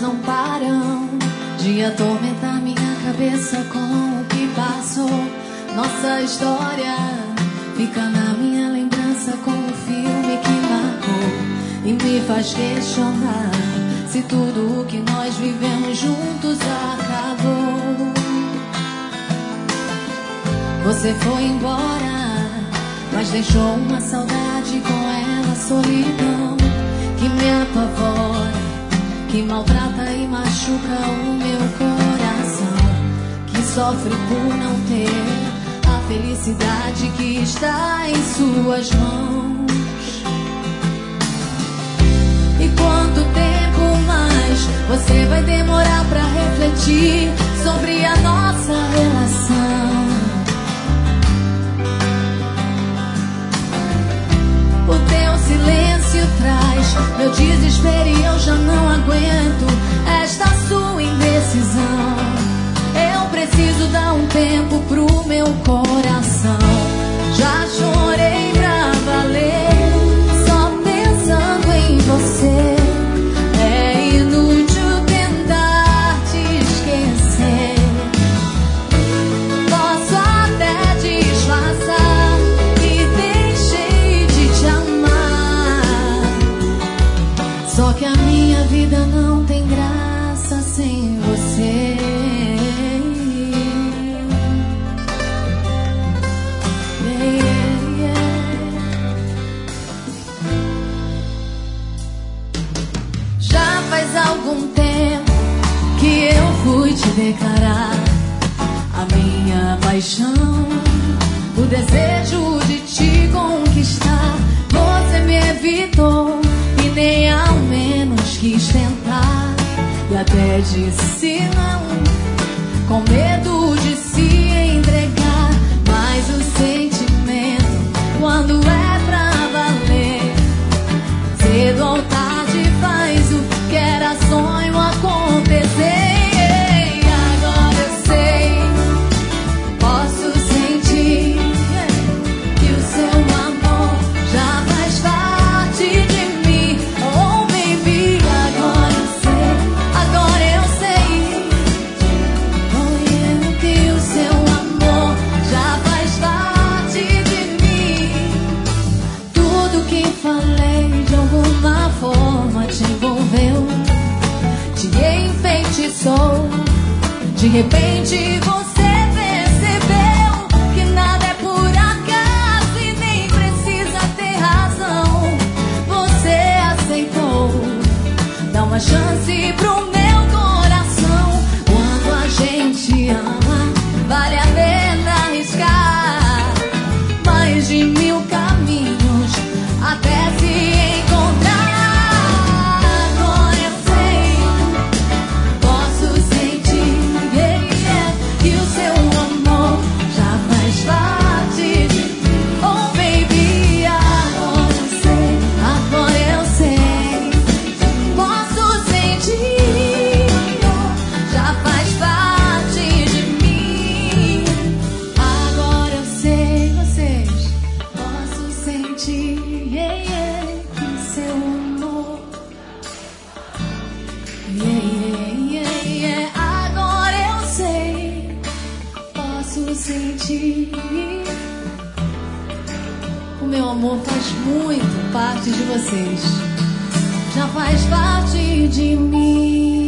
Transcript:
não param de atormentar minha cabeça com o que passou. Nossa história fica na minha lembrança como um filme que marcou e me faz questionar se tudo o que nós vivemos juntos acabou. Você foi embora, mas deixou uma saudade, com ela solidão que me apavora, que maltrata e machuca o meu coração, que sofre por não ter a felicidade que está em suas mãos. E quanto tempo mais você vai demorar pra refletir sobre a nossa relação? O teu silêncio traz meu desespero e eu já não aguento esta sua indecisão. Eu preciso dar um tempo pro meu coração. Já chorei pra valer, só pensando em você. É inútil tentar te esquecer. Posso até disfarçar que deixei de te amar, só que a minha vida não tem graça sem você. Já faz algum tempo que eu fui te declarar a minha paixão, o desejo de te conquistar. Você me evitou e nem ao menos quis tentar, e até disse não, com medo de se entregar. Mas o sentimento, quando é pra valer, cedo ou tarde faz o que era sonho acontecer. Agora eu sei, posso sentir que o seu amor já faz parte de mim. Oh baby, agora eu sei, oh, que o seu amor já faz parte de mim. Tudo que falei de alguma forma te envolveu, te enfeitiçou. De repente você percebeu que nada é por acaso e nem precisa ter razão. Você aceitou dar uma chance pro meu coração. Quando a gente ama, vale a pena arriscar mais de 1000 caminhos até se encontrar. Agora eu sei, posso sentir que o seu amor já faz parte de mim. Oh baby, agora eu sei, posso sentir, já faz parte de mim. Agora eu sei, vocês, posso sentir que o seu amor, agora eu sei, posso sentir. O meu amor faz muito parte de vocês, já faz parte de mim.